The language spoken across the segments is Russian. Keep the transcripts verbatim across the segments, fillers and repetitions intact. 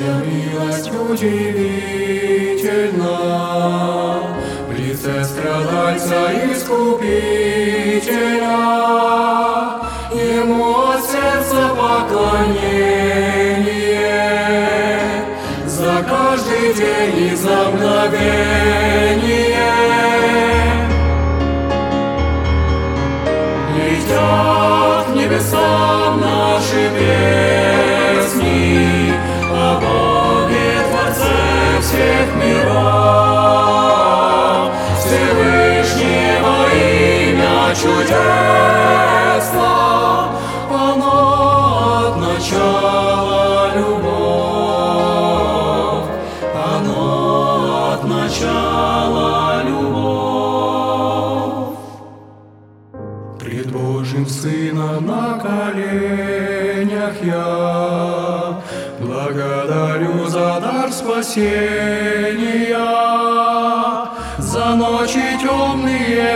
Чья милость удивительна, в лице страдальца искупителя, Ему от сердца поклонение за каждый день и за мгновение. Летят к небесам наши песни о Боге, Творце всех миров, Всевышнего имя чудесно, оно от начала любовь, оно от начала любовь. Пред Божьим Сыном на коленях я благодарю за дар спасения, за ночи темные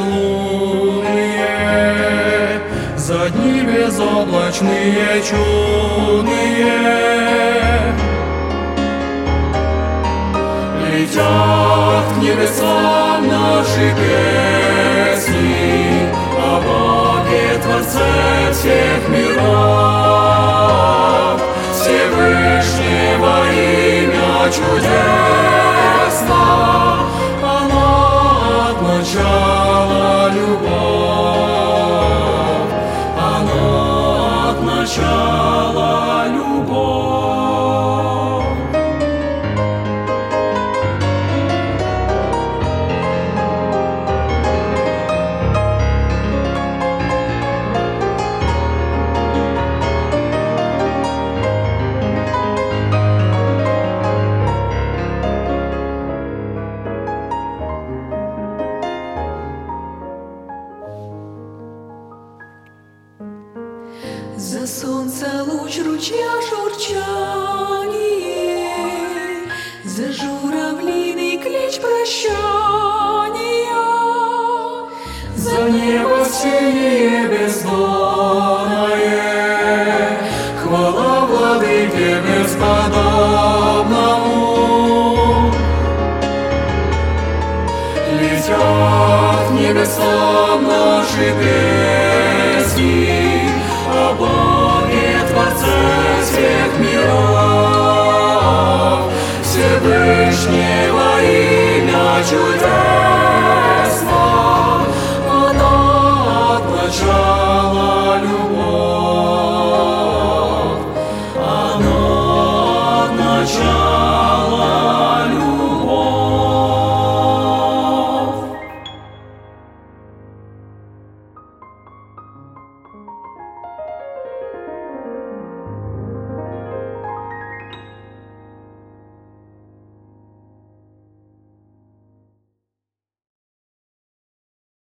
безлунные, за дни безоблачные чудные. Летят к небесам наши песни о Боге, Творце всех миров, Всевышнего имя чудесно, оно от начала любовь, оно от начала любовь. За солнца луч ручья журчание, за журавлиный клич прощания, за небо синее бездонное, хвала Владыке бесподобному. Летят к небесам наши песни